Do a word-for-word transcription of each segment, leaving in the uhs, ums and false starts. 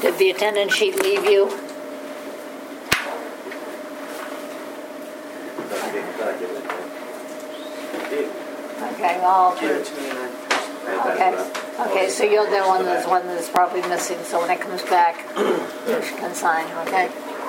Did the attendance sheet leave you? Okay, well, okay, okay. So you're the one that's one that's probably missing. So when it comes back, you can sign. Okay.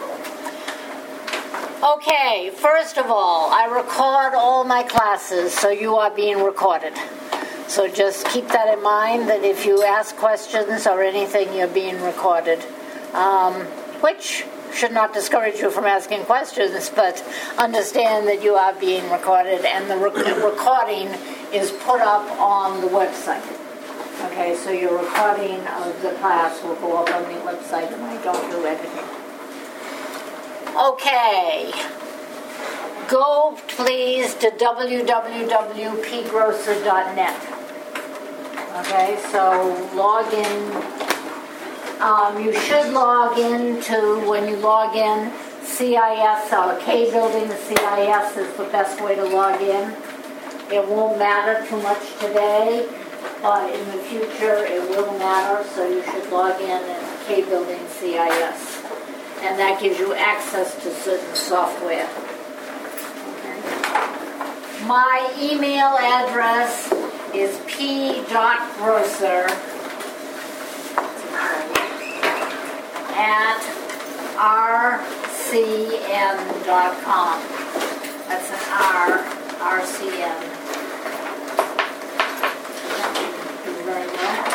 Okay. First of all, I record all my classes, so you are being recorded. So just keep that in mind. That if you ask questions or anything, you're being recorded, um, which should not discourage you from asking questions, but understand that you are being recorded, and the rec- recording is put up on the website. Okay, so your recording of the class will go up on the website, and I don't do editing. Okay. Go, please, to w w w dot p grosser dot net. Okay, so log in. Um, you should log in to, when you log in, C I S, or K Building, the C I S is the best way to log in. It won't matter too much today, but in the future it will matter, so you should log in at K Building C I S. And that gives you access to certain software. Okay. My email address is p dot grosser at r c n dot com. That's an R, R C N. Do very well.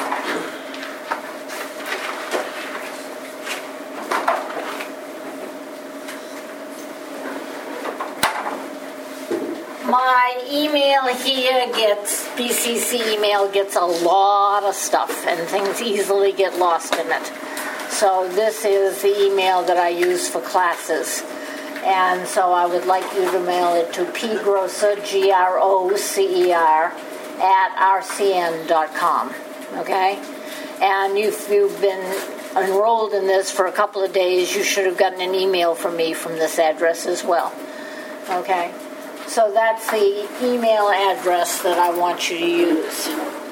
My email here gets, B C C email gets a lot of stuff, and things easily get lost in it. So this is the email that I use for classes. And so I would like you to mail it to pgrosser, G R O C E R, at r c n dot com. Okay? And if you've been enrolled in this for a couple of days, you should have gotten an email from me from this address as well. Okay? So that's the email address that I want you to use.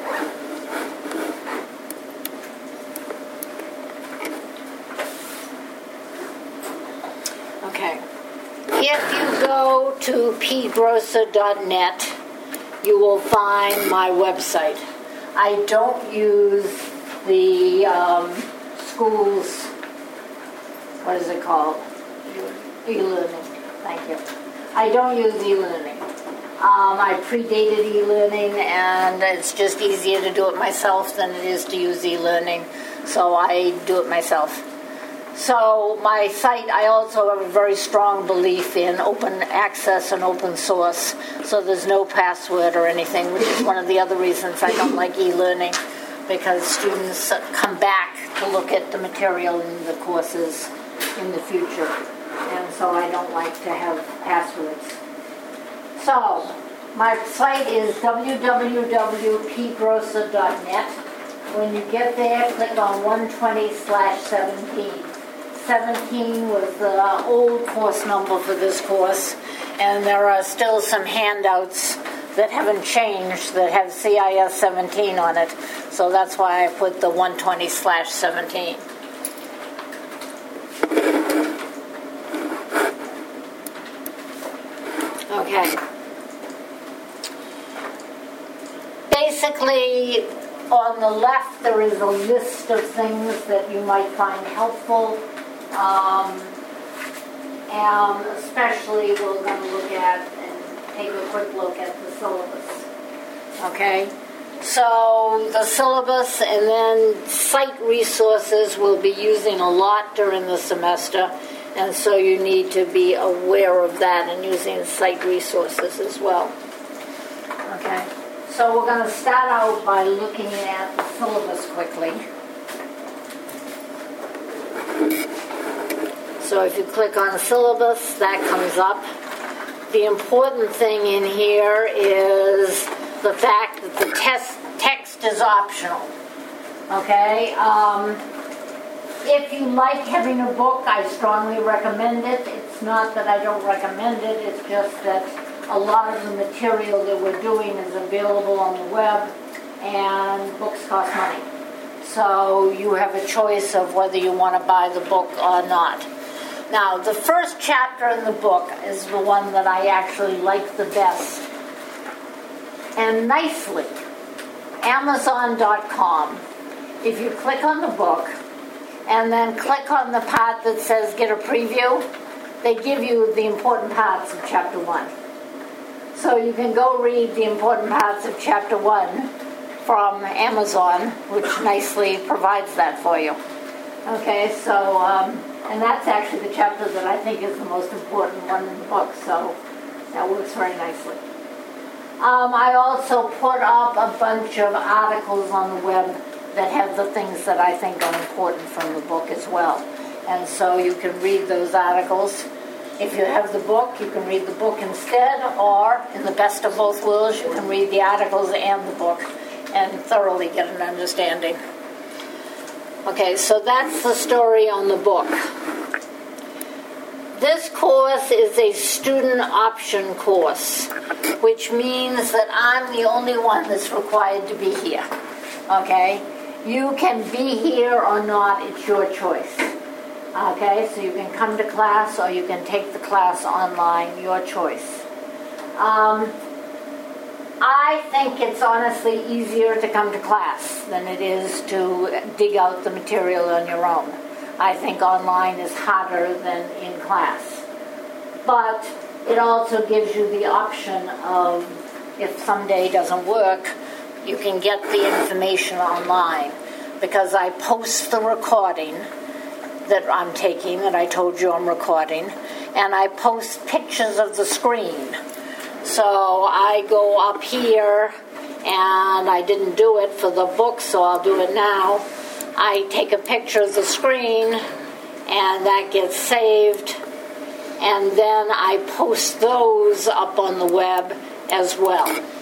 Okay. If you go to p grosser dot net, you will find my website. I don't use the um, school's, what is it called? E-learning. Thank you. I don't use e-learning. Um, I predated e-learning, and it's just easier to do it myself than it is to use e-learning, so I do it myself. So my site, I also have a very strong belief in open access and open source, so there's no password or anything, which is one of the other reasons I don't like e-learning, because students come back to look at the material in the courses in the future. And so I don't like to have passwords. So, my site is w w w dot p grosser dot net. When you get there, click on one twenty slash seventeen. seventeen was the old course number for this course, and there are still some handouts that haven't changed that have C I S seventeen on it. So that's why I put the one twenty slash seventeen. Okay. Basically, on the left there is a list of things that you might find helpful, um, and especially we're going to look at and take a quick look at the syllabus. Okay? So the syllabus and then site resources we'll be using a lot during the semester. And so you need to be aware of that and using site resources as well. Okay, so we're going to start out by looking at the syllabus quickly. So if you click on the syllabus, that comes up. The important thing in here is the fact that the test text is optional. Okay. Um, If you like having a book, I strongly recommend it. It's not that I don't recommend it, it's just that a lot of the material that we're doing is available on the web, and books cost money. so you have a choice of whether you want to buy the book or not. Now, the first chapter in the book is the one that I actually like the best. And nicely, Amazon dot com, if you click on the book and then click on the part that says get a preview, they give you the important parts of chapter one. So you can go read the important parts of chapter one from Amazon, which nicely provides that for you. Okay, so, um, and that's actually the chapter that I think is the most important one in the book, so that works very nicely. Um, I also put up a bunch of articles on the web that have the things that I think are important from the book as well. And so you can read those articles. If you have the book, you can read the book instead, or in the best of both worlds, you can read the articles and the book and thoroughly get an understanding. Okay, so that's the story on the book. This course is a student option course, which means that I'm the only one that's required to be here. Okay? You can be here or not, it's your choice. Okay, so you can come to class or you can take the class online, your choice. Um, I think it's honestly easier to come to class than it is to dig out the material on your own. I think online is harder than in class. But it also gives you the option of, if someday doesn't work, you can get the information online. Because I post the recording that I'm taking, that I told you I'm recording, and I post pictures of the screen. So I go up here, and I didn't do it for the book, so I'll do it now. I take a picture of the screen, and that gets saved, and then I post those up on the web as well.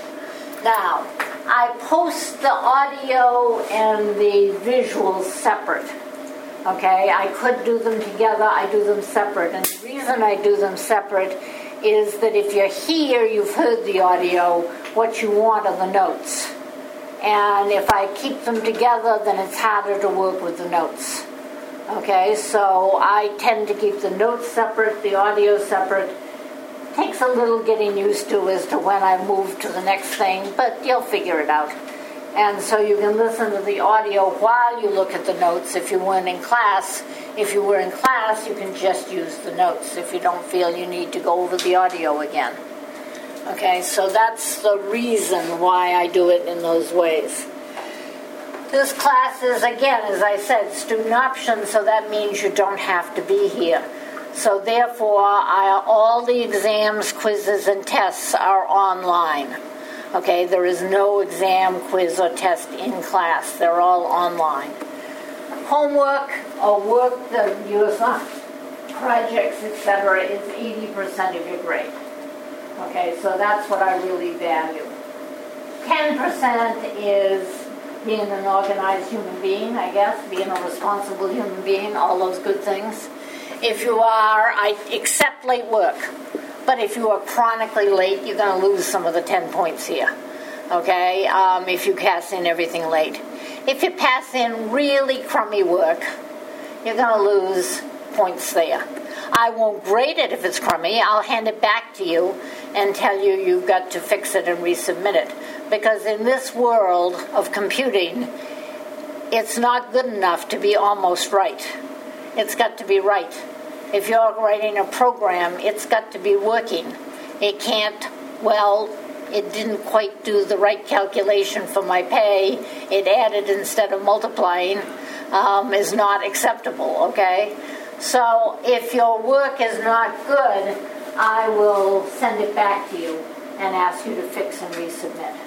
Now, I post the audio and the visuals separate. Okay, I could do them together, I do them separate. And the reason I do them separate is that if you're here, you've heard the audio, what you want are the notes. And if I keep them together, then it's harder to work with the notes. Okay, so I tend to keep the notes separate, the audio separate. Takes a little getting used to as to when I move to the next thing, but you'll figure it out. And so you can listen to the audio while you look at the notes if you weren't in class. If you were in class, you can just use the notes if you don't feel you need to go over the audio again. Okay, so that's the reason why I do it in those ways. This class is, again, as I said, student option, so that means you don't have to be here. So therefore, I, all the exams, quizzes, and tests are online. Okay, there is no exam, quiz, or test in class. They're all online. Homework or work that you assign, projects, et cetera, is eighty percent of your grade. Okay, so that's what I really value. ten percent is being an organized human being, I guess, being a responsible human being, all those good things. If you are, I accept late work. But if you are chronically late, you're going to lose some of the ten points here, okay, um, if you pass in everything late. If you pass in really crummy work, you're going to lose points there. I won't grade it if it's crummy. I'll hand it back to you and tell you you've got to fix it and resubmit it. Because in this world of computing, it's not good enough to be almost right. It's got to be right. If you're writing a program, it's got to be working. It can't, well, it didn't quite do the right calculation for my pay. It added instead of multiplying, um, is not acceptable, okay? So if your work is not good, I will send it back to you and ask you to fix and resubmit.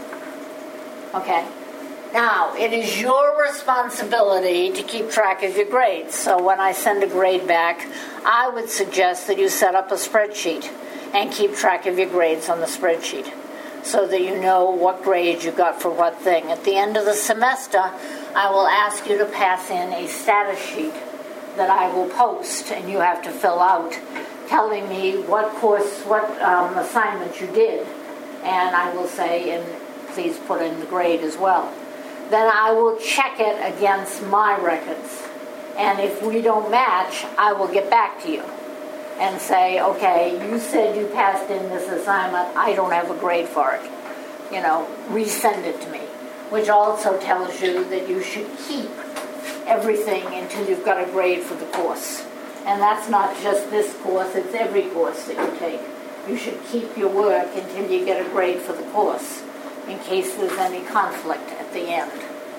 Okay? Now, it is your responsibility to keep track of your grades. So when I send a grade back, I would suggest that you set up a spreadsheet and keep track of your grades on the spreadsheet so that you know what grade you got for what thing. At the end of the semester, I will ask you to pass in a status sheet that I will post and you have to fill out, telling me what course, what um, assignment you did. And I will say, and please put in the grade as well. then I will check it against my records. And if we don't match, I will get back to you and say, okay, you said you passed in this assignment, I don't have a grade for it. You know, resend it to me, which also tells you that you should keep everything until you've got a grade for the course. And that's not just this course, it's every course that you take. You should keep your work until you get a grade for the course, in case there's any conflict at the end.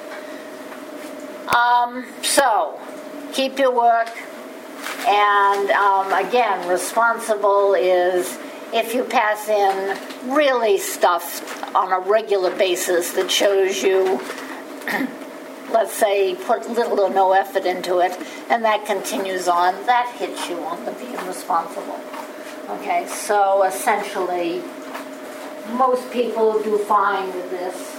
Um, so, keep your work, and um, again, responsible is if you pass in really stuff on a regular basis that shows you, let's say, put little or no effort into it, and that continues on, that hits you on the being responsible. Okay, so essentially, most people do fine with this.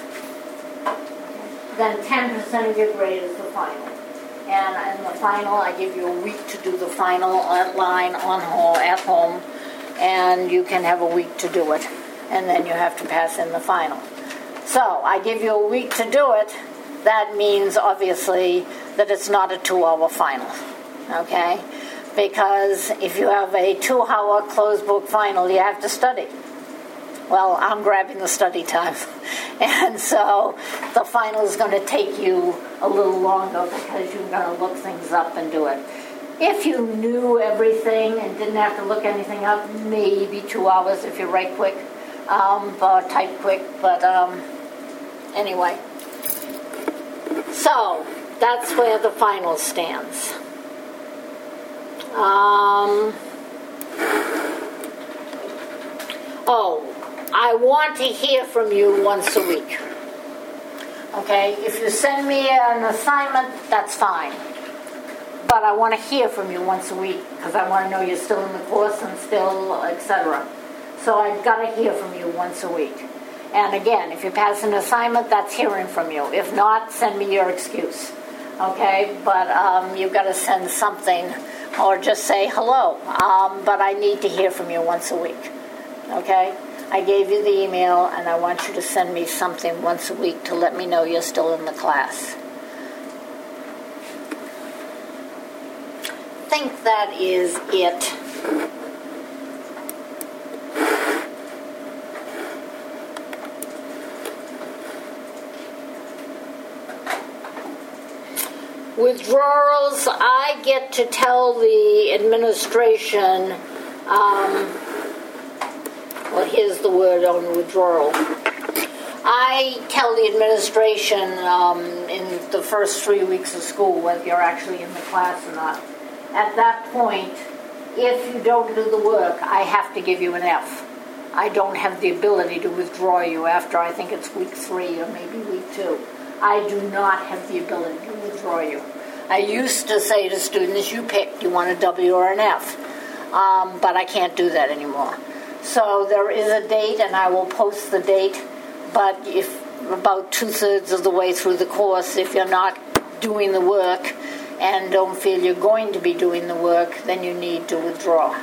Then ten percent of your grade is the final. And in the final, I give you a week to do the final line on home, at home, and you can have a week to do it. And then you have to pass in the final. So, I give you a week to do it. That means, obviously, that it's not a two-hour final. Okay? Because if you have a two-hour closed book final, you have to study. Well, I'm grabbing the study time. And so the final is going to take you a little longer because you're going to look things up and do it. If you knew everything and didn't have to look anything up, maybe two hours if you write quick, um, or type quick. But um, anyway. So that's where the final stands. Um, oh, I want to hear from you once a week. Okay, if you send me an assignment, that's fine. But I want to hear from you once a week because I want to know you're still in the course and still, et cetera. So I've got to hear from you once a week. And again, if you pass an assignment, that's hearing from you. If not, send me your excuse. Okay, but um, you've got to send something. Or just say hello, um, but I need to hear from you once a week, okay? I gave you the email, and I want you to send me something once a week to let me know you're still in the class. I think that is it. Withdrawals, I get to tell the administration, um, well, here's the word on withdrawal. I tell the administration um, in the first three weeks of school whether you're actually in the class or not. At that point, if you don't do the work, I have to give you an F. I don't have the ability to withdraw you after, I think it's week three or maybe week two. I do not have the ability to withdraw you. I used to say to students, you pick, do you want a W or an F? Um, but I can't do that anymore. So there is a date, and I will post the date, but if about two-thirds of the way through the course, if you're not doing the work and don't feel you're going to be doing the work, then you need to withdraw.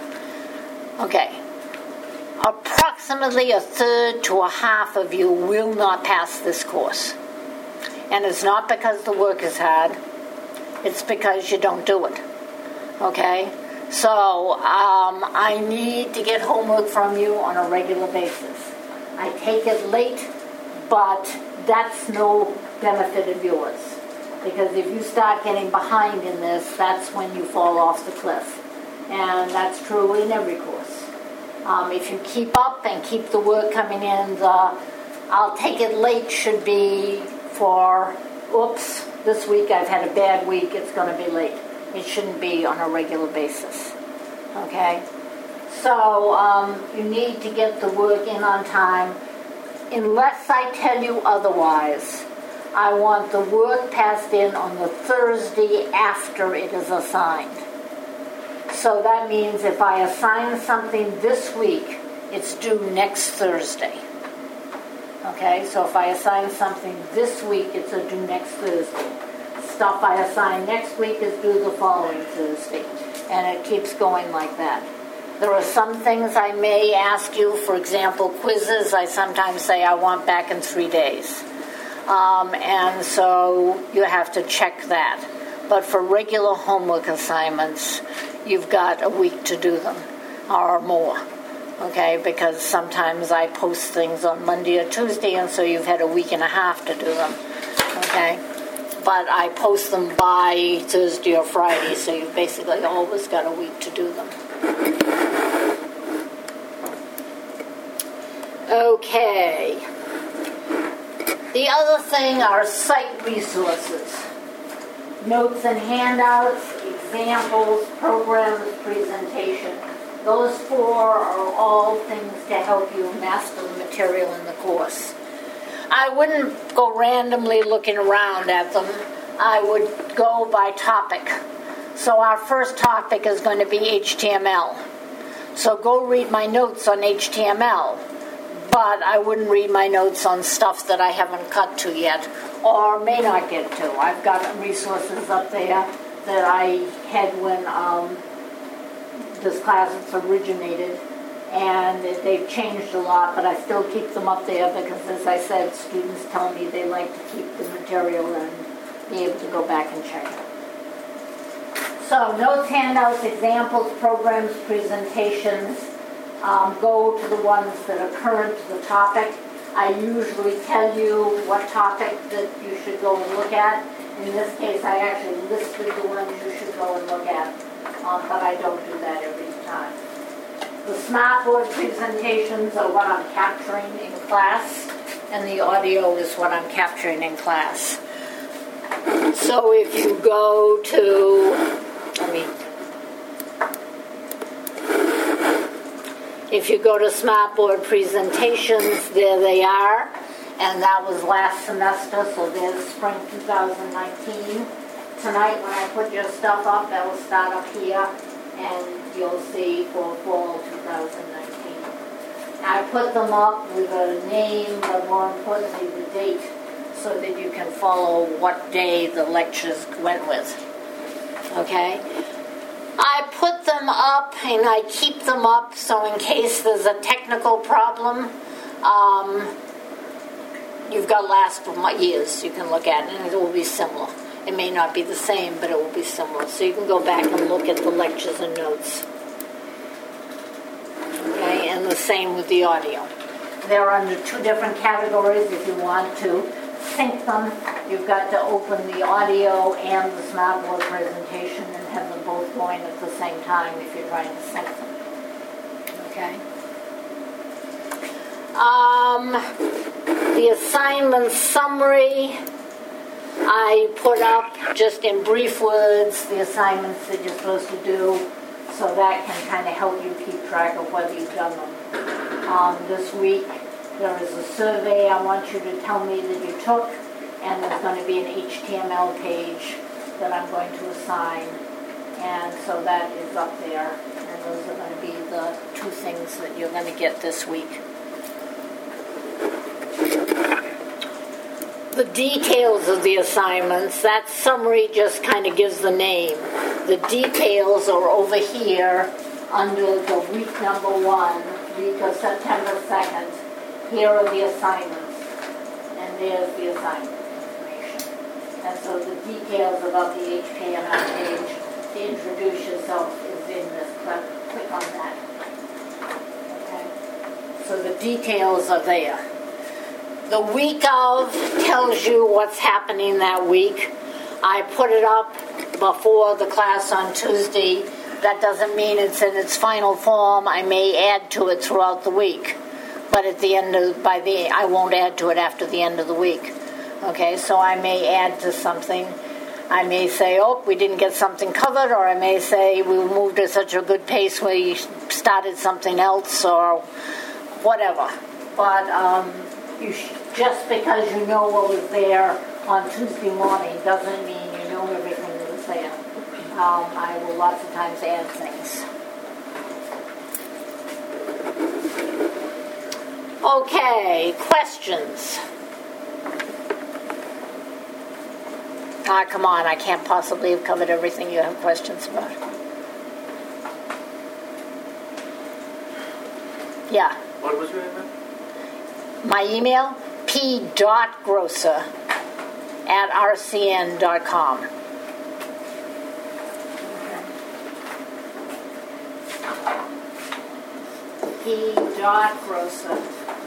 Okay. Approximately a third to a half of you will not pass this course. And it's not because the work is hard. It's because you don't do it. Okay? So, um, I need to get homework from you on a regular basis. I take it late, but that's no benefit of yours. Because if you start getting behind in this, that's when you fall off the cliff. And that's true in every course. Um, if you keep up and keep the work coming in, the I'll take it late should be for, oops, this week I've had a bad week, it's going to be late. It shouldn't be on a regular basis. Okay? So um, you need to get the work in on time. Unless I tell you otherwise, I want the work passed in on the Thursday after it is assigned. So that means if I assign something this week, it's due next Thursday. Okay, so if I assign something this week, it's due next Thursday. Stuff I assign next week is due the following Thursday. And it keeps going like that. There are some things I may ask you, for example, quizzes. I sometimes say I want back in three days. Um, and so you have to check that. But for regular homework assignments, you've got a week to do them or more. Okay, because sometimes I post things on Monday or Tuesday, and so you've had a week and a half to do them. Okay, but I post them by Thursday or Friday, so you've basically always got a week to do them. Okay. The other thing are site resources. Notes and handouts, examples, programs, presentation. Those four are all things to help you master the material in the course. I wouldn't go randomly looking around at them. I would go by topic. So our first topic is going to be H T M L. So go read my notes on H T M L. But I wouldn't read my notes on stuff that I haven't cut to yet or may not get to. I've got resources up there that I had when um, this class originated, and they've changed a lot, but I still keep them up there because, as I said, students tell me they like to keep the material and be able to go back and check it. So notes, handouts, examples, programs, presentations. Um, go to the ones that are current to the topic. I usually tell you what topic that you should go and look at. In this case, I actually listed the ones you should go and look at, um, but I don't do that every time. The Smartboard presentations are what I'm capturing in class, and the audio is what I'm capturing in class. So if you go to, let me, if you go to Smartboard presentations, there they are. And that was last semester, so there's spring two thousand nineteen. Tonight, when I put your stuff up, that will start up here, and you'll see for fall two thousand nineteen. I put them up with a name, but more importantly, the date, so that you can follow what day the lectures went with. Okay? I put them up, and I keep them up, so in case there's a technical problem, um, you've got last years you can look at, and it will be similar. It may not be the same, but it will be similar. So you can go back and look at the lectures and notes. Okay, and the same with the audio. They're under two different categories. If you want to sync them, you've got to open the audio and the Smartboard presentation and have them both going at the same time if you're trying to sync them. Okay? Um, the assignment summary, I put up just in brief words the assignments that you're supposed to do, so that can kind of help you keep track of whether you've done them. Um, this week there is a survey I want you to tell me that you took, and there's going to be an H T M L page that I'm going to assign, and so that is up there, and those are going to be the two things that you're going to get this week. The details of the assignments, that summary just kind of gives the name. The details are over here under the week number one, week of September second. Here are the assignments, and there's the assignment information. And so the details about the H T M L page to introduce yourself is in this. Click, click on that. Okay? So the details are there. The week of tells you what's happening that week. I put it up before the class on Tuesday. That doesn't mean it's in its final form. I may add to it throughout the week, but at the end of by the I won't add to it after the end of the week. Okay, so I may add to something. I may say, oh, we didn't get something covered, or I may say we moved at such a good pace we started something else, or whatever. But um, you sh- just because you know what was there on Tuesday morning doesn't mean you know everything that was there. Um, I will lots of times add things. Okay, questions? Ah, come on, I can't possibly have covered everything you have questions about. Yeah. What was your email? My email? p.grosser at r c n dot com. p.grosser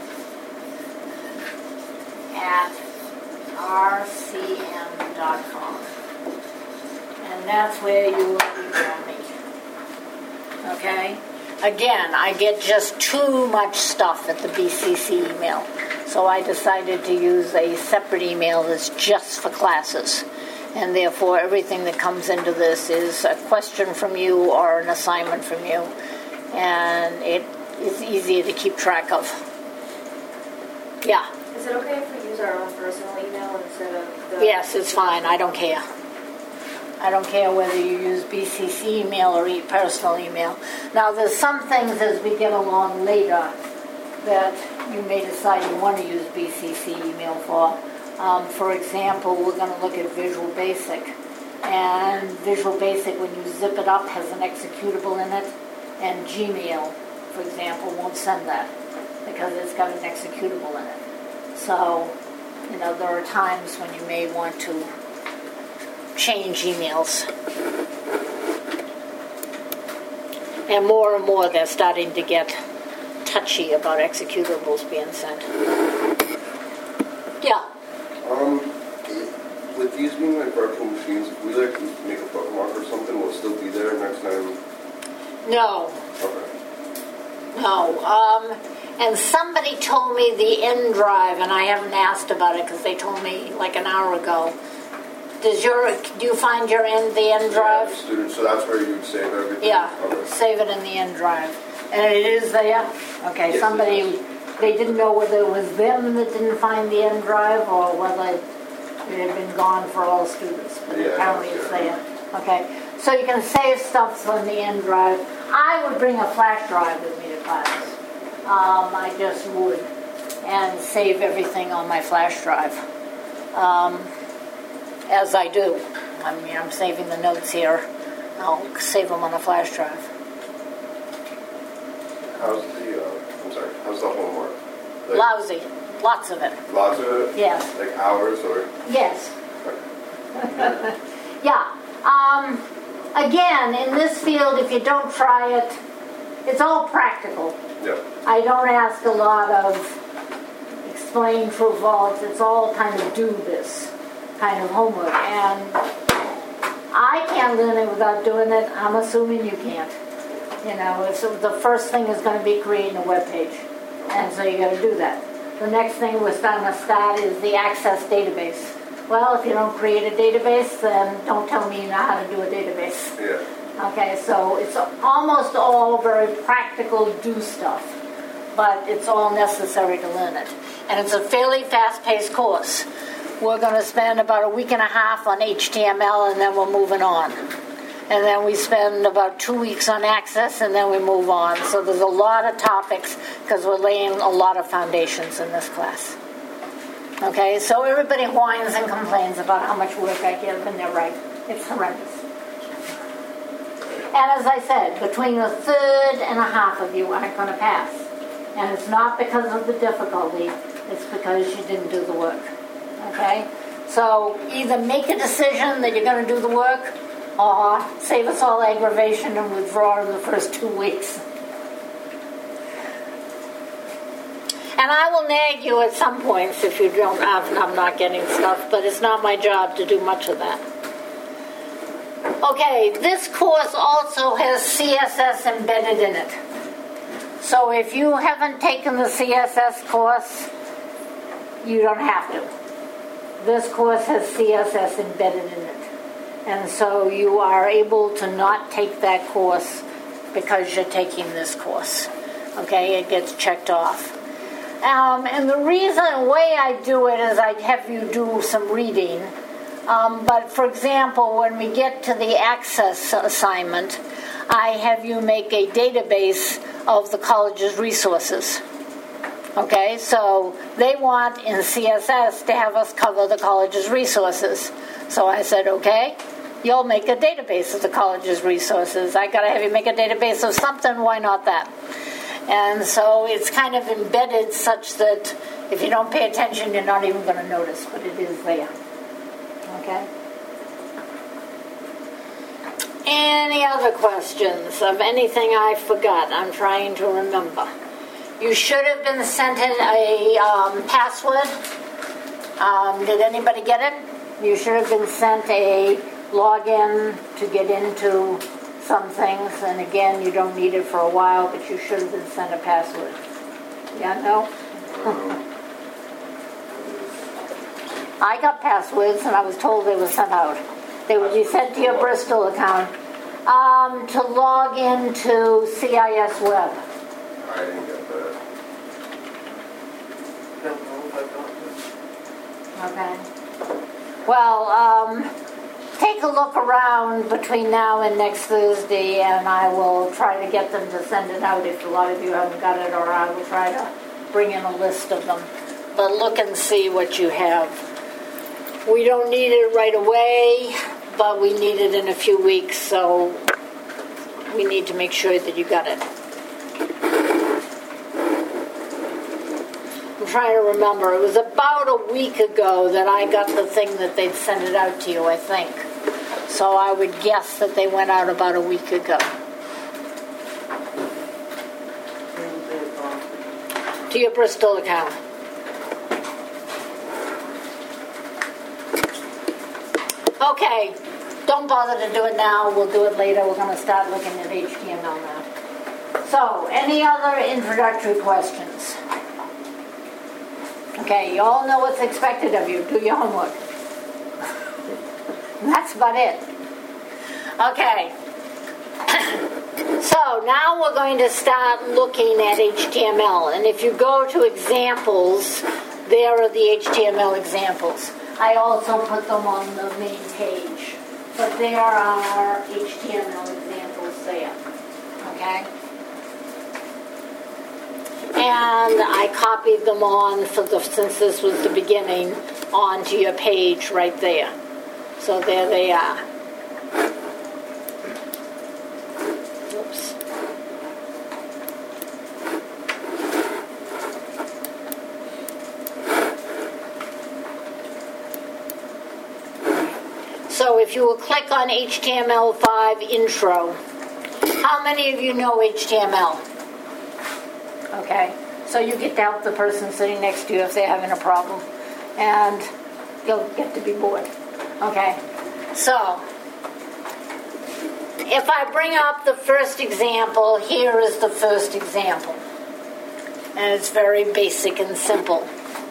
at r c n dot com. And that's where you will email me. Okay? Again, I get just too much stuff at the B C C email. So I decided to use a separate email that's just for classes. And therefore, everything that comes into this is a question from you or an assignment from you. And it is easier to keep track of. Yeah. Is it okay if we use our own personal email instead of the... Yes, it's fine. I don't care. I don't care whether you use B C C email or e- personal email. Now, there's some things as we get along later that you may decide you want to use B C C email for. Um, for example, we're going to look at Visual Basic. And Visual Basic, when you zip it up, has an executable in it. And Gmail, for example, won't send that because it's got an executable in it. So, you know, there are times when you may want to change emails. And more and more they're starting to get touchy about executables being sent. Yeah. Um, with these being like virtual machines, if we like make a bookmark or something, will it still be there next time? No. Okay. No. Um, and somebody told me the N drive, and I haven't asked about it because they told me like an hour ago. Does your do you find your N the N drive? Yeah, student, so that's where you would save everything? Yeah. Okay. Save it in the N drive. And it is there? Okay, Yes, somebody, it is. they didn't know whether it was them that didn't find the N drive or whether it had been gone for all students. But Yeah, apparently yeah. it's there. Okay, so you can save stuff on the N drive. I would bring a flash drive with me to class. Um, I just would. And save everything on my flash drive. Um, as I do. I mean, I'm saving the notes here. I'll save them on a flash drive. How's the, uh, I'm sorry, how's the homework? Like, Lousy. Lots of it. Lots of it? Yes. Like hours or? Yes. Yeah. Um, again, in this field, if you don't try it, it's all practical. Yeah. I don't ask a lot of explain true false. It's all kind of do this kind of homework. And I can't learn it without doing it. I'm assuming you can't. You know, it's, the first thing is going to be creating a web page. And so you got to do that. The next thing we're starting to start is the Access database. Well, if you don't create a database, then don't tell me you know how to do a database. Yeah. Okay, so it's almost all very practical do stuff, but it's all necessary to learn it. And it's a fairly fast-paced course. We're going to spend about a week and a half on H T M L, and then we're moving on. And then we spend about two weeks on Access, and then we move on. So there's a lot of topics because we're laying a lot of foundations in this class. Okay, so everybody whines and complains about how much work I give, and they're right. It's horrendous. And as I said, between a third and a half of you aren't going to pass. And it's not because of the difficulty, it's because you didn't do the work. Okay? So either make a decision that you're going to do the work, or save us all aggravation and withdraw in the first two weeks. And I will nag you at some points if you don't, I'm not getting stuff, but it's not my job to do much of that. Okay, this course also has C S S embedded in it. So if you haven't taken the C S S course, you don't have to. This course has C S S embedded in it. And so you are able to not take that course because you're taking this course. Okay, it gets checked off. Um, and the reason, way I do it is I have you do some reading. Um, but for example, when we get to the Access assignment, I have you make a database of the college's resources. Okay, so they want in C S S to have us cover the college's resources. So I said, okay, you'll make a database of the college's resources. I got to have you make a database of something, why not that? And so it's kind of embedded such that if you don't pay attention, you're not even going to notice, but it is there. Okay? Any other questions of anything I forgot? I'm trying to remember. You should have been sent in a um, password. Um, did anybody get it? You should have been sent a login to get into some things. And again, you don't need it for a while, but you should have been sent a password. Yeah, no? I got passwords, and I was told they were sent out. They would be sent to your Bristol account um, to log into C I S Web. I didn't get that. Okay. Well, um, take a look around between now and next Thursday, and I will try to get them to send it out if a lot of you haven't got it, or I will try to bring in a list of them. But look and see what you have. We don't need it right away, but we need it in a few weeks, so we need to make sure that you got it. I'm trying to remember. It was about a week ago that I got the thing that they'd send it out to you, I think. So I would guess that they went out about a week ago. To your Bristol account. Okay, don't bother to do it now. We'll do it later. We're going to start looking at H T M L now. So, any other introductory questions? Okay, you all know what's expected of you. Do your homework. That's about it. Okay. So, now we're going to start looking at H T M L. And if you go to examples, there are the H T M L examples. I also put them on the main page. But there are H T M L examples there. Okay? And I copied them on, for the, since this was the beginning, onto your page right there. So there they are. Oops. So if you will click on H T M L five intro, how many of you know H T M L? Okay, so you get to help the person sitting next to you if they're having a problem, and you'll get to be bored. Okay, so if I bring up the first example, here is the first example, and it's very basic and simple.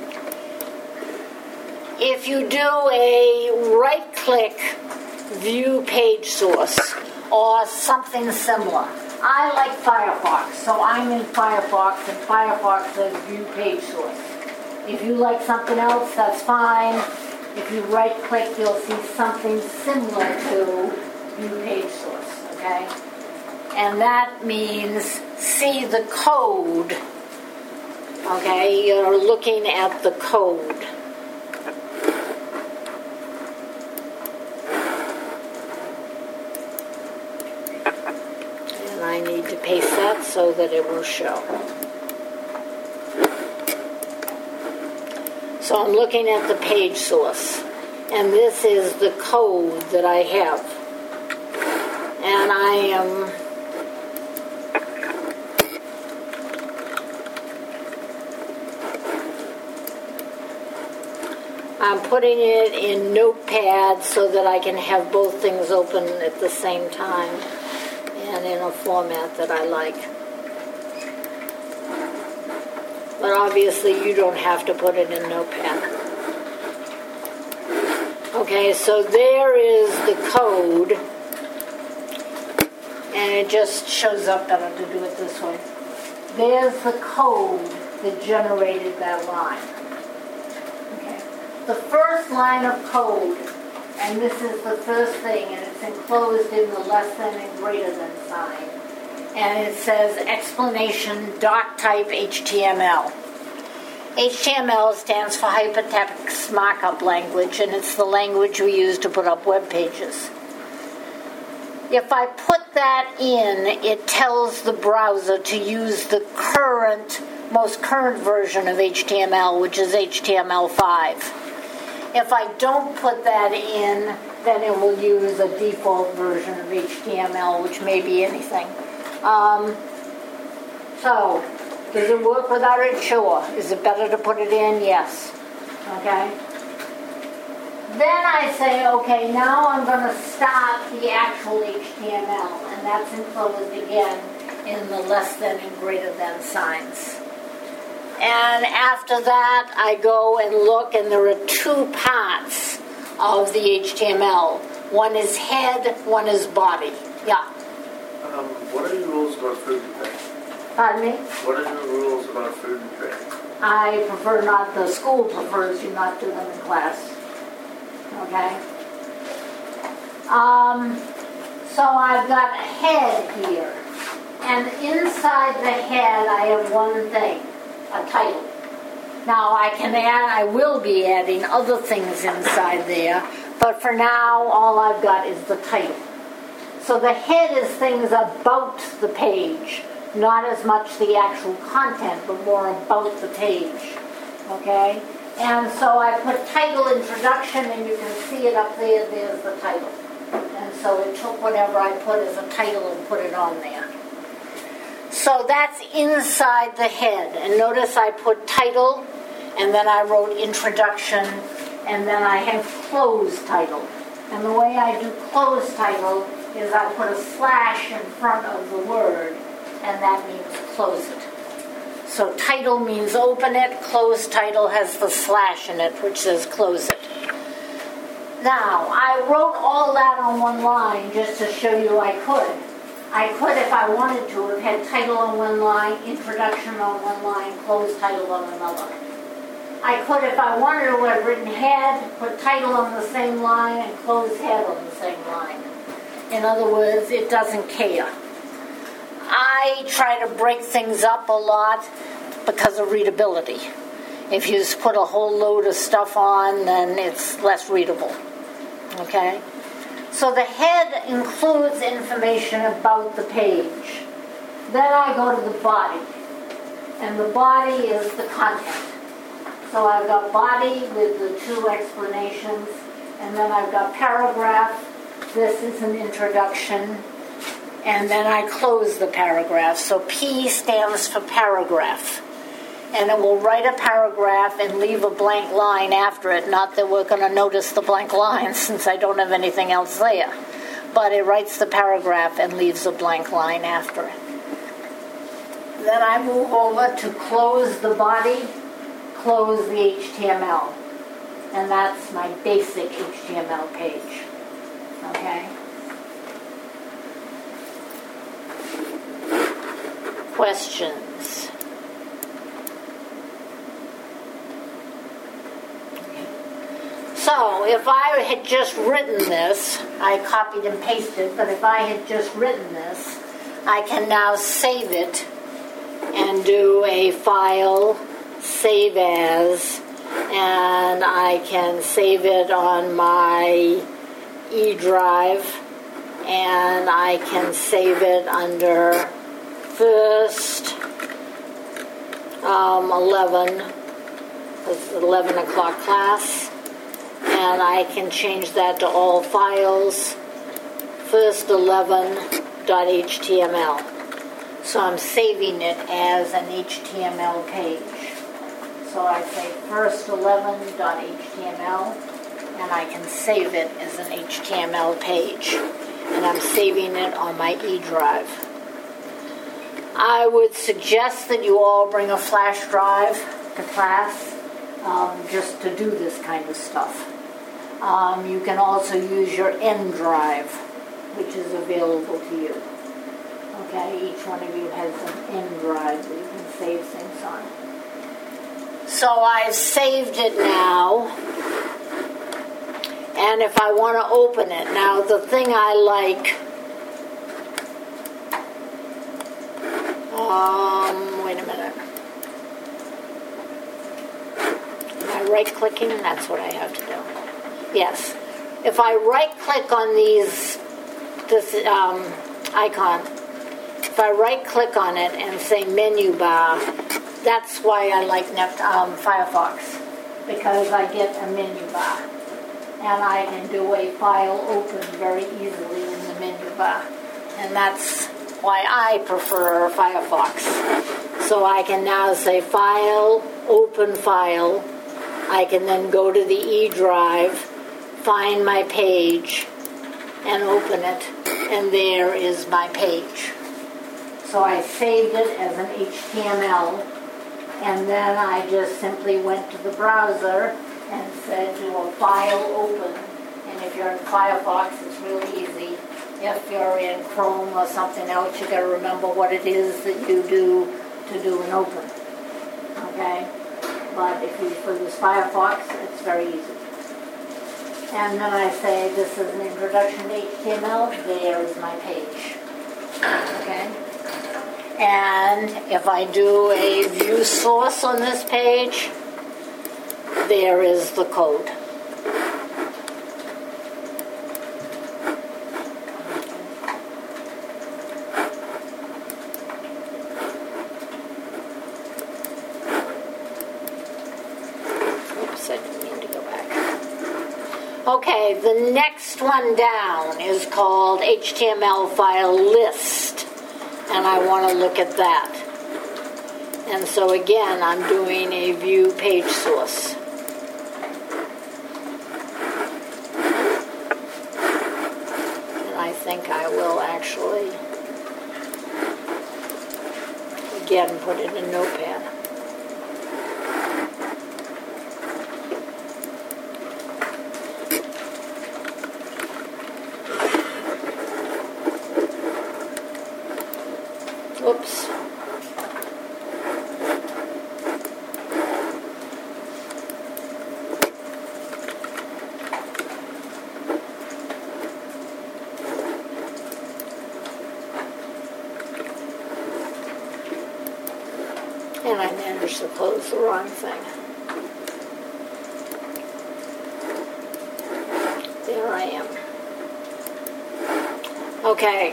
If you do a right-click view page source or something similar, I like Firefox, so I'm in Firefox, and Firefox says view page source. If you like something else, that's fine. If you right-click, you'll see something similar to view page source, okay? And that means see the code, okay? You're looking at the code. I need to paste that so that it will show. So I'm looking at the page source, and this is the code that I have. And I am I'm putting it in Notepad so that I can have both things open at the same time, and in a format that I like. But obviously you don't have to put it in Notepad. Okay, so there is the code, and it just shows up better to do it this way. There's the code that generated that line. Okay, the first line of code, and this is the first thing, and it's enclosed in the less than and greater than sign. And it says explanation doc type H T M L. H T M L stands for Hypertext Markup Language, and it's the language we use to put up web pages. If I put that in, it tells the browser to use the current, most current version of H T M L, which is H T M L five. If I don't put that in, then it will use a default version of H T M L, which may be anything. Um, so, does it work without it? Sure. Is it better to put it in? Yes. Okay? Then I say, okay, now I'm going to stop the actual H T M L, and that's enclosed again in the less than and greater than signs. And after that, I go and look, and there are two parts of the H T M L. One is head, one is body. Yeah. Um, what are your rules about food and pay? Pardon me? What are your rules about food and pay? I prefer not, the school prefers you not do them in class. Okay? Um, so I've got a head here. And inside the head, I have one thing, a title. Now, I can add, I will be adding other things inside there, but for now, all I've got is the title. So the head is things about the page, not as much the actual content, but more about the page. Okay? And so I put title introduction, and you can see it up there, there's the title. And so it took whatever I put as a title and put it on there. So that's inside the head. And notice I put title, and then I wrote introduction, and then I have close title. And the way I do close title is I put a slash in front of the word, and that means close it. So title means open it, close title has the slash in it, which says close it. Now, I wrote all that on one line just to show you I could. I could, if I wanted to, have had title on one line, introduction on one line, close title on another. I could, if I wanted to, have written head, put title on the same line, and close head on the same line. In other words, it doesn't care. I try to break things up a lot because of readability. If you just put a whole load of stuff on, then it's less readable. Okay? So the head includes information about the page. Then I go to the body. And the body is the content. So I've got body with the two explanations. And then I've got paragraph. This is an introduction. And then I close the paragraph. So P stands for paragraph. And it will write a paragraph and leave a blank line after it. Not that we're going to notice the blank line since I don't have anything else there. But it writes the paragraph and leaves a blank line after it. Then I move over to close the body, close the H T M L. And that's my basic H T M L page. Okay? Questions? So, if I had just written this, I copied and pasted, but if I had just written this, I can now save it and do a file, save as, and I can save it on my E drive, and I can save it under first um, eleven, it's eleven o'clock class. And I can change that to all files, first eleven dot H T M L. So I'm saving it as an H T M L page. So I say first eleven dot H T M L, and I can save it as an H T M L page. And I'm saving it on my E drive. I would suggest that you all bring a flash drive to class um, just to do this kind of stuff. Um, you can also use your N drive, which is available to you. Okay, each one of you has an N drive that you can save things on. So I've saved it now, and if I want to open it, now the thing I like, um, wait a minute. Am I right-clicking? That's what I have to do. Yes. If I right-click on these this um, icon, if I right-click on it and say menu bar, that's why I like Net, um, Firefox, because I get a menu bar. And I can do a file open very easily in the menu bar. And that's why I prefer Firefox. So I can now say File, Open File. I can then go to the E drive, find my page, and open it. And there is my page. So I saved it as an H T M L. And then I just simply went to the browser and said do a file open. And if you're in Firefox, it's real easy. If you're in Chrome or something else, you got to remember what it is that you do to do an open. Okay? But if you use Firefox, it's very easy. And then I say this is an introduction to H T M L. There is my page. Okay? And if I do a view source on this page, there is the code. Oops, I didn't mean to go back. Okay, the next one down is called H T M L file list. And I want to look at that. And so again, I'm doing a view page source. And I think I will actually, again, put it in Notepad. Oops. And I managed to close the wrong thing. There I am. Okay.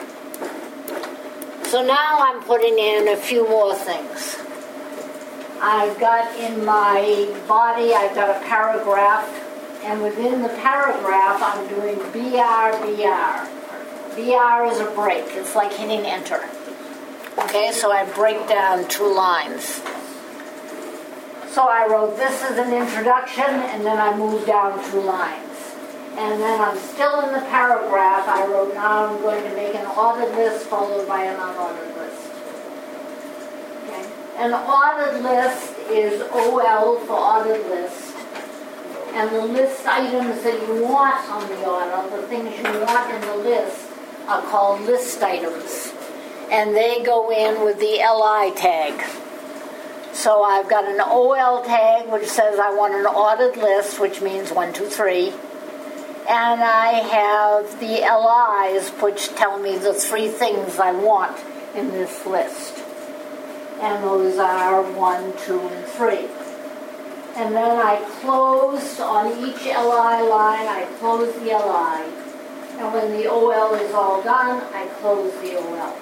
So now I'm putting in a few more things. I've got in my body, I've got a paragraph, and within the paragraph I'm doing B R, B R. B R is a break. It's like hitting enter. Okay, so I break down two lines. So I wrote, this is an introduction, and then I moved down two lines. And then I'm still in the paragraph. I wrote, now I'm going to make an ordered list followed by an unordered list. Okay. An ordered list is O L for ordered list. And the list items that you want on the order, the things you want in the list, are called list items. And they go in with the L I tag. So I've got an O L tag, which says I want an ordered list, which means one, two, three. And I have the L Is, which tell me the three things I want in this list. And those are one, two, and three. And then I close on each L I line, I close the L I. And when the O L is all done, I close the O L.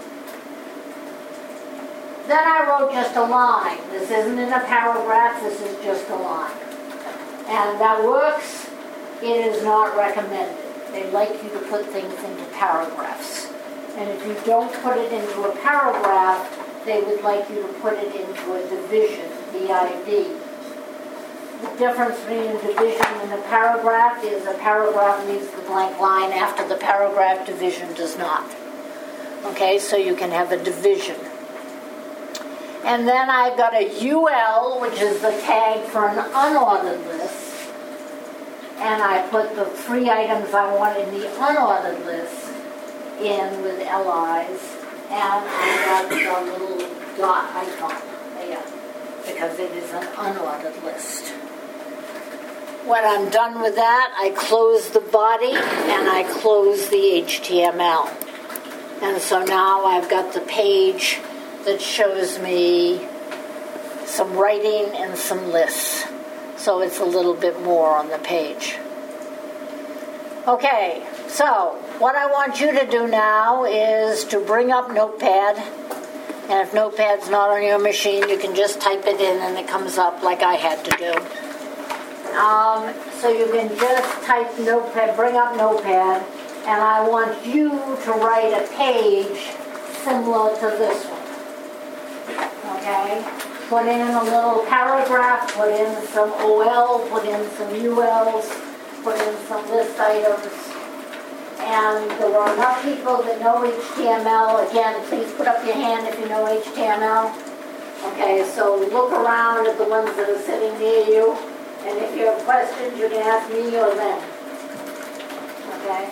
Then I wrote just a line. This isn't in a paragraph, this is just a line. And that works. It is not recommended. They like you to put things into paragraphs. And if you don't put it into a paragraph, they would like you to put it into a division, D I V. The difference between a division and a paragraph is a paragraph leaves the blank line after the paragraph, division does not. Okay, so you can have a division. And then I've got a U L, which is the tag for an unordered list. And I put the three items I want in the unordered list in with L Is. And I got the little dot icon there, because it is an unordered list. When I'm done with that, I close the body and I close the H T M L. And so now I've got the page that shows me some writing and some lists. So it's a little bit more on the page. Okay, So, what I want you to do now is to bring up Notepad. And if Notepad's not on your machine, you can just type it in and it comes up like I had to do. Um, so you can just type Notepad, bring up Notepad, and I want you to write a page similar to this one. Okay? Put in a little paragraph, put in some O L, put in some U Ls, put in some list items. And there are enough people that know H T M L. Again, please put up your hand if you know H T M L. Okay, so look around at the ones that are sitting near you. And if you have questions, you can ask me or them. Okay?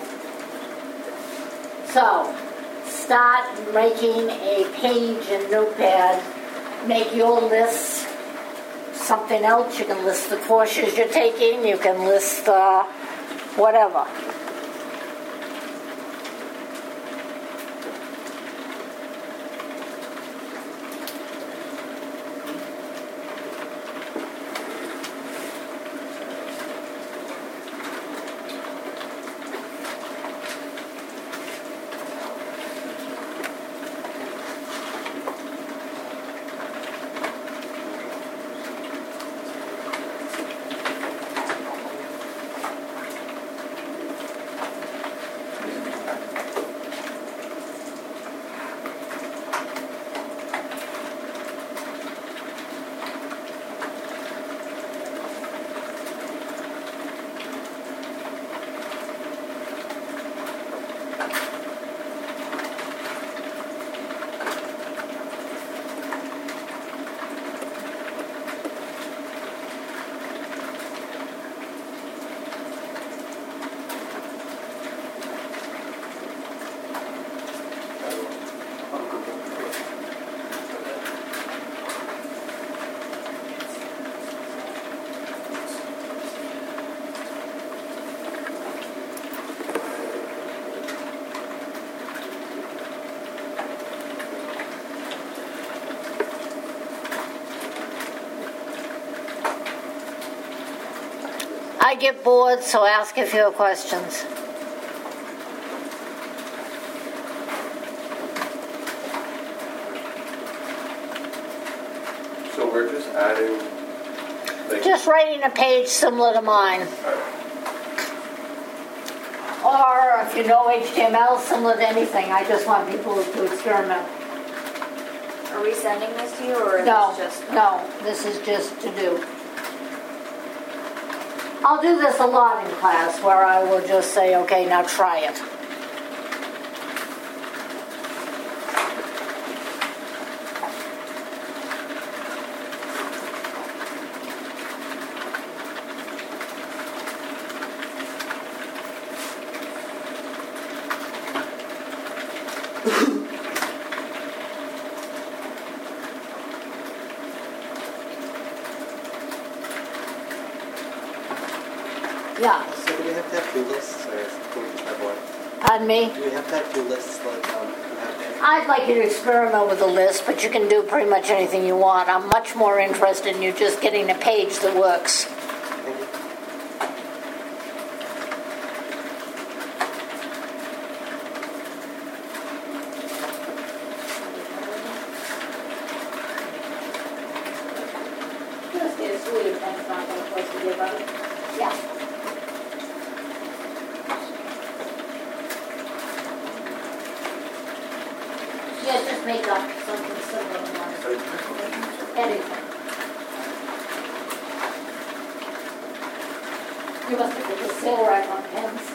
So, start making a page in Notepad. Make your lists something else. You can list the courses you're taking. You can list uh, whatever. I get bored, so ask if you have questions. So we're just adding, like, Just writing a page similar to mine. Or if you know H T M L, similar to anything. I just want people to experiment. Are we sending this to you, or is No, this just... no, this is just to do. I'll do this a lot in class where I will just say, okay, now try it. Yeah, So do we have to have two lists, or can we just have one? pardon me? Do we have to have two lists like um, we have there? I'd like you to experiment with the list, but you can do pretty much anything you want. I'm much more interested in you just getting a page that works. Thank you. Just get a sweet if that's not going to close to give up. Yeah. Yeah, just make up something similar to mine. Anything. You must have put the seal right on pens.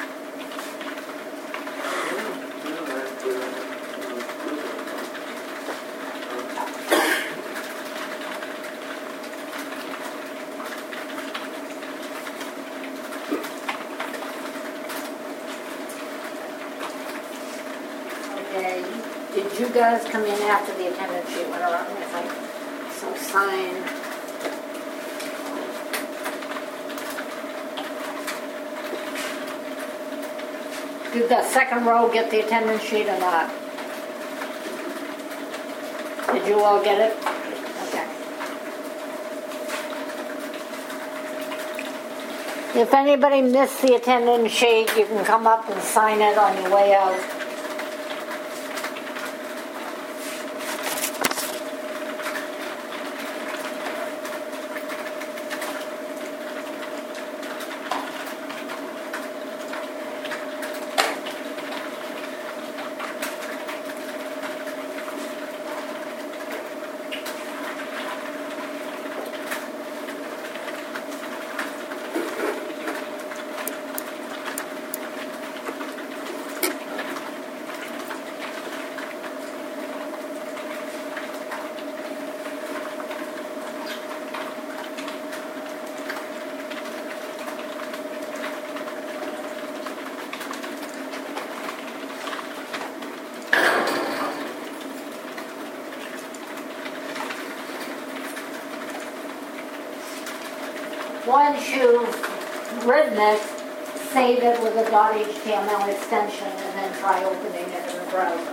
Okay, did you guys come in after the attendance sheet went around? If I, so sign. Did that second row get the attendance sheet or not? Did you all get it? Okay. If anybody missed the attendance sheet, you can come up and sign it on your way out. Once you've written it, save it with a .html extension and then try opening it in the browser.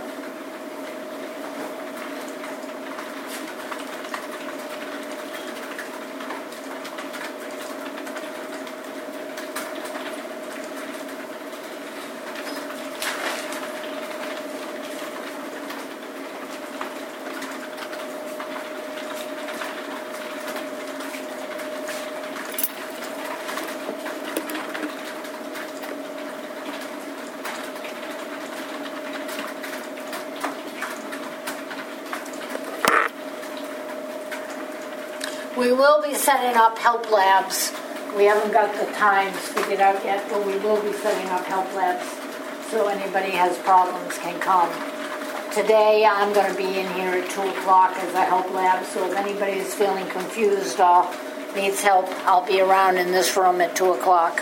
We will be setting up help labs. We haven't got the times figured out yet, but we will be setting up help labs so anybody has problems can come. Today I'm going to be in here at two o'clock as a help lab, so if anybody's feeling confused or needs help, I'll be around in this room at two o'clock.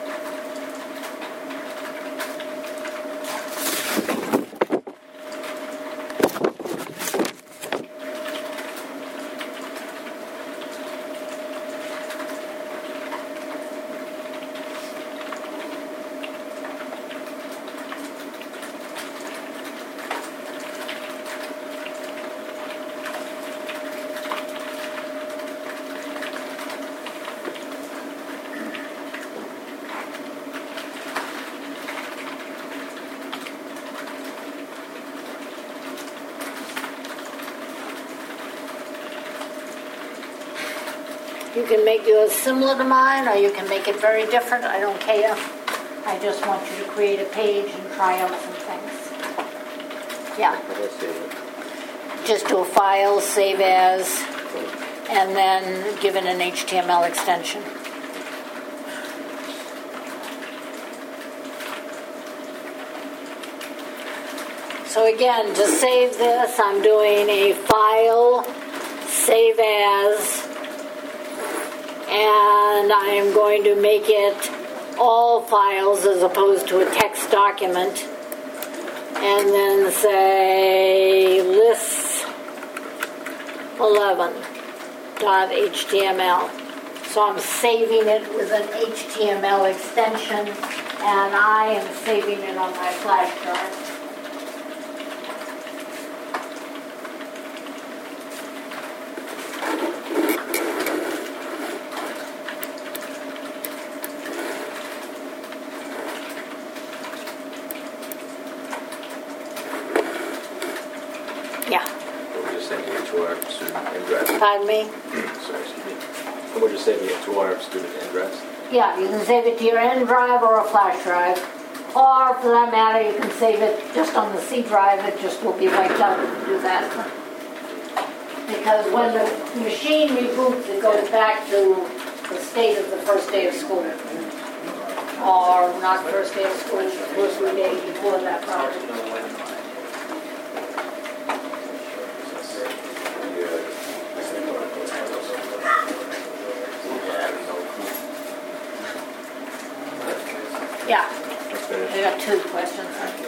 You can make yours similar to mine, or you can make it very different. I don't care. I just want you to create a page and try out some things. Yeah. Just do a file, save as, and then give it an H T M L extension. So again, to save this, I'm doing a file, save as, and I am going to make it all files as opposed to a text document, and then say lists eleven dot H T M L. So I'm saving it with an H T M L extension, and I am saving it on my flash drive. Pardon me? Sorry, excuse me. And we're just saving it to our student address? Yeah, you can save it to your N drive or a flash drive. Or, for that matter, you can save it just on the C drive. It just will be wiped out if you do that. Because when the machine reboots, it goes back to the state of the first day of school. Or not first day of school, the first day before that probably. Yeah, I got two questions.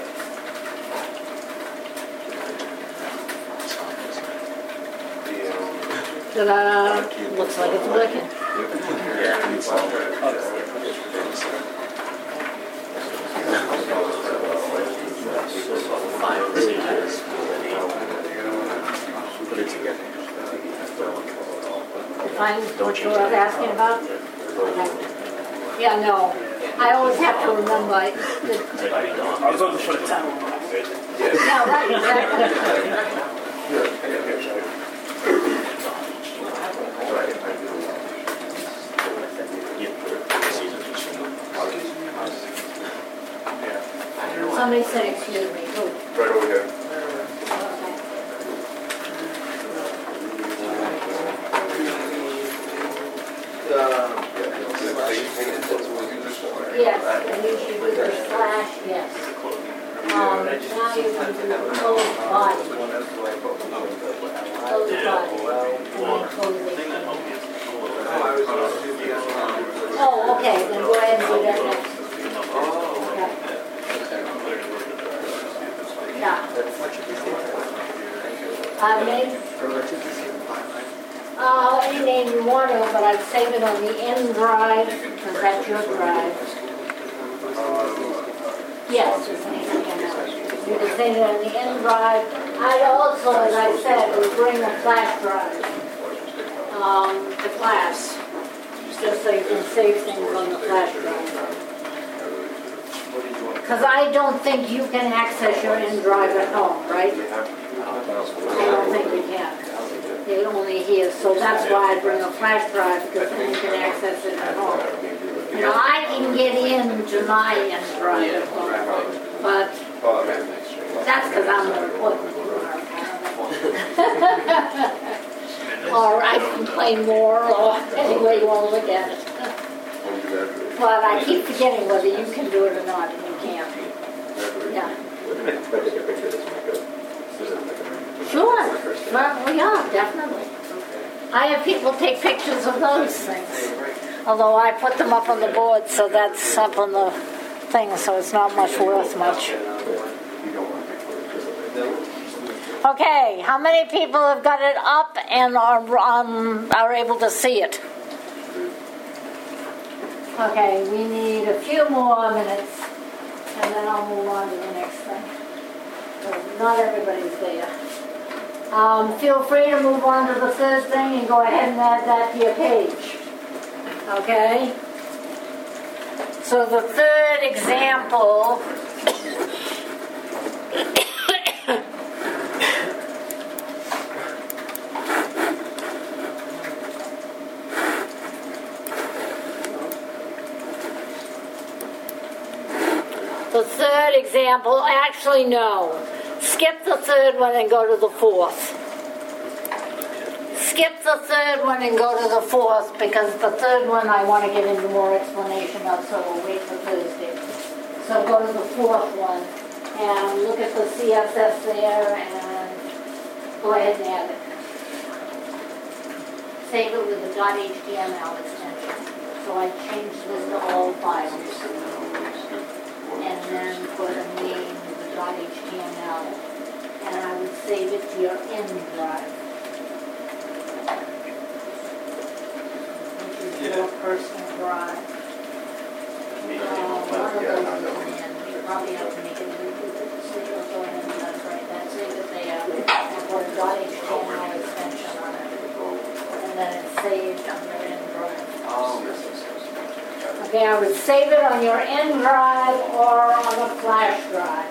Ta-da! Looks like it's working. Put it together. Find what you were asking about? Okay. Yeah, no. I always have to remember. I- the- I was looking for the town. Yeah, right, exactly. Somebody said, excuse me. Who? Right over here. Okay. Yes, and you should do the slash, yes. Um, now you can do close body. Close body. And then close it. Oh, okay, then go ahead and do that next. Yeah. I mean, uh, any name you want to, but I'd save it on the end drive, because that's your drive. Yes, it's an end drive. You can save it on the end drive. I'd also, as I said, would bring a flash drive um, to class, just so you can save things on the flash drive. Because I don't think you can access your end drive at home, right? I don't think you can. They only here, so that's why I bring a flash drive, because then you can access it at home. You know, I can get into my end drive at home, but that's because I'm the important one. Or I complain more, or any way you want to look at it. But I keep forgetting whether you can do it or not, and you can't. Yeah. If I take a picture of this, might go. Sure, well, yeah, definitely. I have people take pictures of those things. Although I put them up on the board, so that's up on the thing, so it's not much worth much. Okay, how many people have got it up and are, um, are able to see it? Okay, we need a few more minutes, and then I'll move on to the next thing. So not everybody's there. Um, feel free to move on to the third thing and go ahead and add that to your page. Okay? So the third example The third example, actually no. Skip the third one and go to the fourth. Skip the third one and go to the fourth, because the third one I want to get into more explanation of, so we'll wait for Thursday. So go to the fourth one and look at the C S S there and go ahead and add it. Save it with the .html extension. So I changed this to all files. And then put a name with the .html, and I would save it to your end drive, which is your personal drive. Uh, one of those is in. You probably have to make it a little bit, so you'll go ahead and that's right. That's it, that they have, and put a .html extension on it, and then it's saved on your end drive. Okay, I would save it on your end drive or on a flash drive.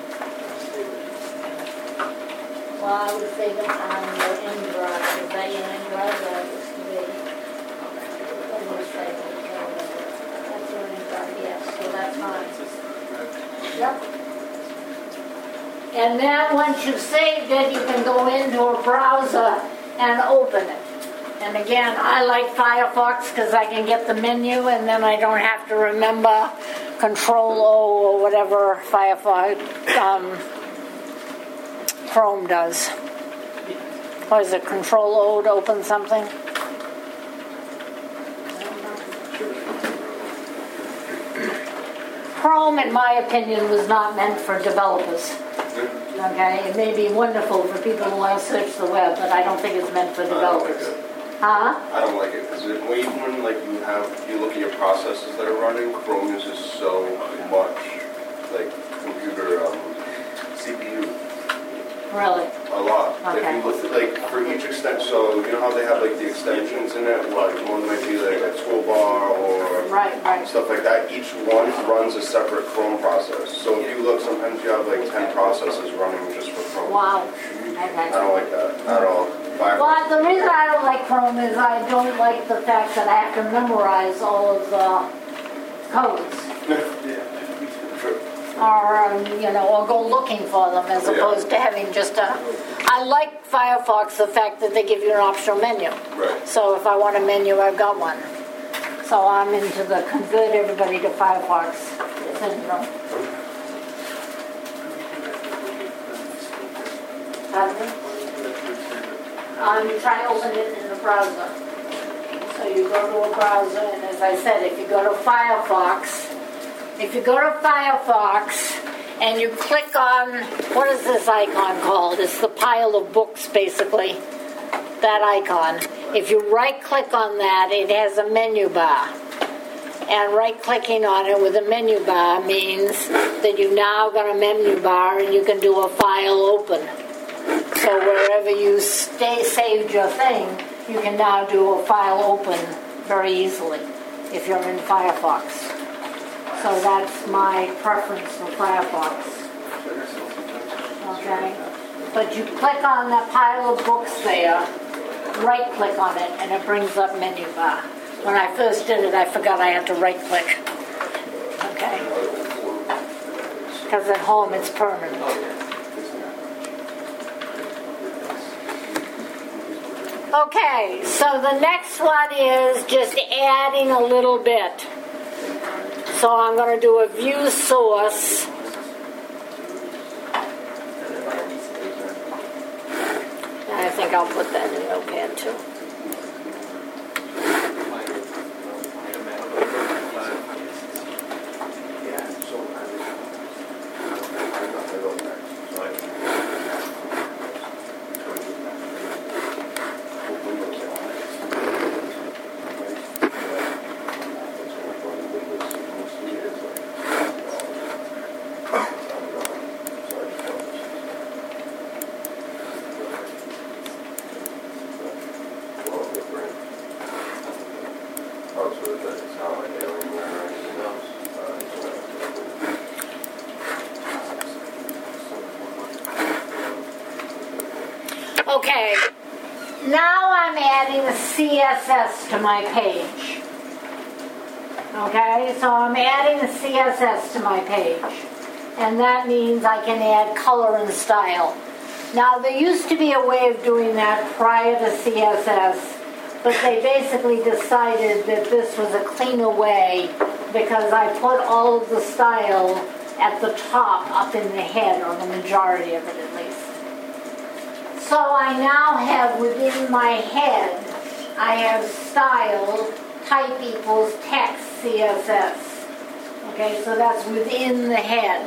Well, I would save it on your end drive. Is that your end drive? That is to be. Let me save it. That's your end drive, yes, so that's fine. Yep. And then once you've saved it, you can go into a browser and open it. And again, I like Firefox because I can get the menu and then I don't have to remember Control O or whatever Firefox, um, Chrome does. What is it, Control O to open something? Chrome, in my opinion, was not meant for developers. Okay, it may be wonderful for people who want to search the web, but I don't think it's meant for developers. Huh? I don't like it because when like you have you look at your processes that are running, Chrome uses so much like computer um, C P U. Really? A lot. If Okay. you look at, like, for each extent, so you know how they have like the extensions in it, like one might be like a toolbar or Right, right. stuff like that. Each one runs a separate Chrome process. So if you look, sometimes you have like ten processes running just for Chrome. Wow. I Okay. don't like that at all. Firefox- Well, the reason I don't like Chrome is I don't like the fact that I have to memorize all of the codes. Or, um, you know, or go looking for them as Yeah. opposed to having just a... I like Firefox, the fact that they give you an optional menu. Right. So if I want a menu, I've got one. So I'm into the convert everybody to Firefox syndrome. Pardon me? I'm trying to open it in the browser. So you go to a browser, and as I said, if you go to Firefox, if you go to Firefox and you click on, what is this icon called? It's the pile of books, basically, that icon. If you right-click on that, it has a menu bar. And right-clicking on it with a menu bar means that you now got a menu bar and you can do a file open. So wherever you stay saved your thing, you can now do a file open very easily if you're in Firefox. So that's my preference for Firefox. Okay? But you click on that pile of books there, right-click on it, and it brings up menu bar. When I first did it, I forgot I had to right-click. Okay? Because at home it's permanent. Okay, so the next one is just adding a little bit. So I'm going to do a view source. And I think I'll put that in Notepad too. Okay, now I'm adding a C S S to my page. Okay, so I'm adding a C S S to my page. And that means I can add color and style. Now, there used to be a way of doing that prior to C S S, but they basically decided that this was a cleaner way because I put all of the style at the top, up in the head, or the majority of it at least. So I now have within my head, I have style, type equals text C S S. Okay, so that's within the head.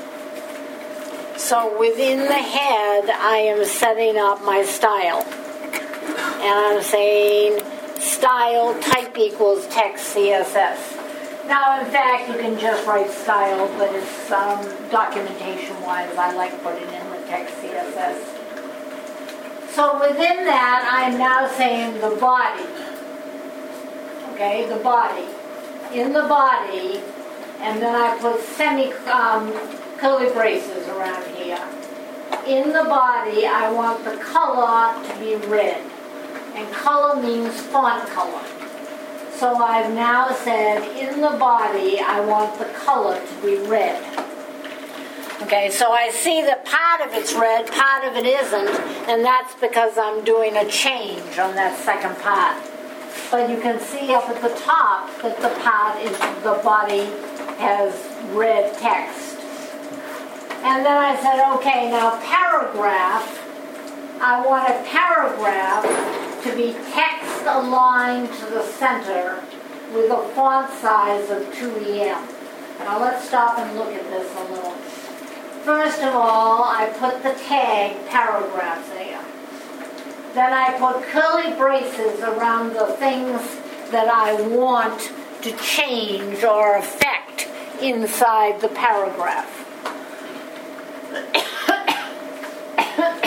So within the head, I am setting up my style. And I'm saying style type equals text C S S. Now, in fact, you can just write style, but it's um, documentation-wise, I like putting in the text C S S. So within that, I'm now saying the body. Okay, the body. In the body, and then I put semi um, curly braces around here. In the body, I want the color to be red. And color means font color. So I've now said, in the body, I want the color to be red. Okay, so I see that part of it's red, part of it isn't, and that's because I'm doing a change on that second part. But you can see up at the top that the part is, the body has red text. And then I said, okay, now paragraph, I want a paragraph to be text aligned to the center with a font size of two E M. Now let's stop and look at this a little. First of all, I put the tag paragraph there. Then I put curly braces around the things that I want to change or affect inside the paragraph.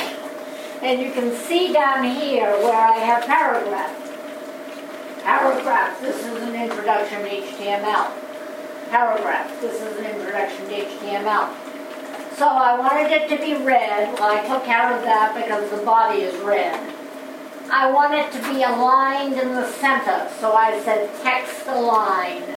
And you can see down here where I have paragraph. Paragraph, this is an introduction to H T M L. Paragraph, this is an introduction to H T M L. So I wanted it to be red. Well, I took out of that because the body is red. I want it to be aligned in the center, so I said text align.